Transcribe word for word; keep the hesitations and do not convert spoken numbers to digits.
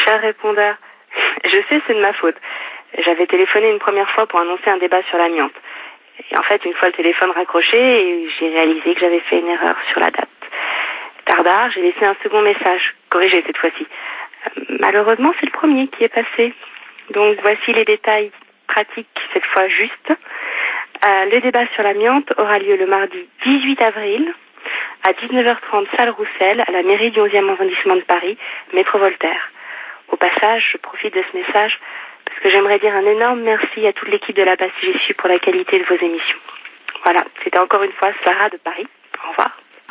Cher répondeur, je sais, c'est de ma faute. J'avais téléphoné une première fois pour annoncer un débat sur l'amiante. Et en fait, une fois le téléphone raccroché, j'ai réalisé que j'avais fait une erreur sur la date. Tardard, j'ai laissé un second message, corrigé cette fois-ci. Euh, malheureusement, c'est le premier qui est passé. Donc voici les détails pratiques, cette fois justes. Euh, le débat sur l'amiante aura lieu le mardi dix-huit avril à dix-neuf heures trente, salle Roussel, à la mairie du onzième arrondissement de Paris, métro Voltaire. Au passage, je profite de ce message parce que j'aimerais dire un énorme merci à toute l'équipe de la Bastille J S U pour la qualité de vos émissions. Voilà, c'était encore une fois Sarah de Paris. Au revoir.